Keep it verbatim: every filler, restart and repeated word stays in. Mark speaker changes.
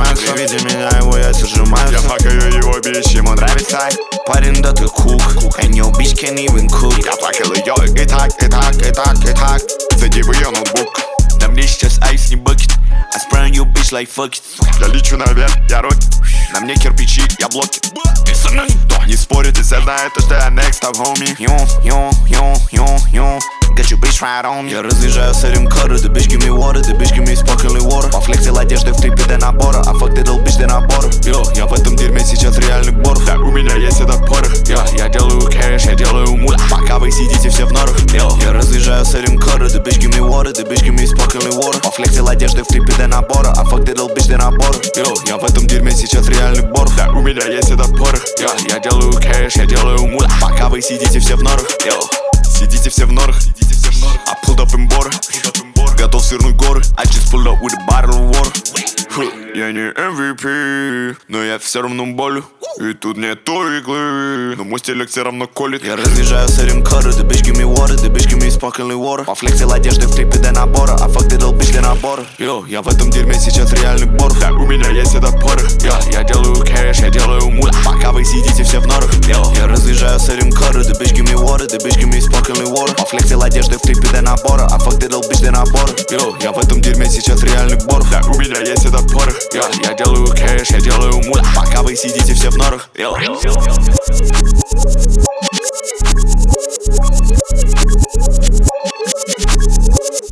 Speaker 1: сжимаются. При виде меня его яйца сжимаются.
Speaker 2: Я факаю его бич, ему нравится.
Speaker 1: Парень, да ты хук, and your bitch can't even cook.
Speaker 2: Я плакал ее и так, и так, и так, и так. Зайди в ее ноутбук.
Speaker 1: Да мне сейчас айс не бакет. I spray on your bitch like fuck it.
Speaker 2: Я лечу наверх, я рокет.
Speaker 1: На мне кирпичи, я блоки.
Speaker 2: И со мной никто не спорит, и все знают, что я next up, homie.
Speaker 1: You, you, you, you, you. Got your bitch right on me. Я разъезжаю с этим кары, the bitch give me water, the bitch give me sparkling water. Пофлексил одежды в трипе до набора, а fuck that little bitch до набора. Йо, я в этом дерьме сейчас реальный бор.
Speaker 2: Да, у меня есть этот порох.
Speaker 1: Йо, я делаю кэш, я делаю мула, пока вы сидите все в норах. Йо, я разъезжаю с этим кары, the bitch give me water, the bitch give me sparkling water. Пофлексил одежды в трипе до набора, а fuck that little bitch до набора. Йо, я в этом дерьме сейчас реальный бор.
Speaker 2: Да, у меня есть этот порох.
Speaker 1: Йо, я делаю кэш, я делаю мула, пока вы сидите все в норах. Йо,
Speaker 2: сидите все в норах.
Speaker 1: I pulled up in border, готов свернуть горы. I just pulled up with a bottle of water.
Speaker 2: Я не эм ви пи,
Speaker 1: но я все равно болю.
Speaker 2: И тут нету иглы, но мой стилек все равно колет.
Speaker 1: Я разъезжаю с этим кары, the bitch give me water, the bitch give me sparkling water. Пофлексил одежды в трипе до набора, а fuck that little bitch до набора. Йо, я в этом дерьме сейчас реальный бор.
Speaker 2: Да, у меня есть этот порох.
Speaker 1: Йо, я делаю кэш, я делаю мула, пока вы сидите все в норах. Йо, я разъезжаю с этим кары, the bitch give me water, the bitch give me sparkling water. Пофлексил одежды в трипе до набора, а fuck that little bitch до набора. Йо, я в этом дерьме сейчас реальный бор.
Speaker 2: Да, у меня есть этот порох.
Speaker 1: Йо, я делаю кэш, я делаю мула, пока вы сидите все в норах. Йо.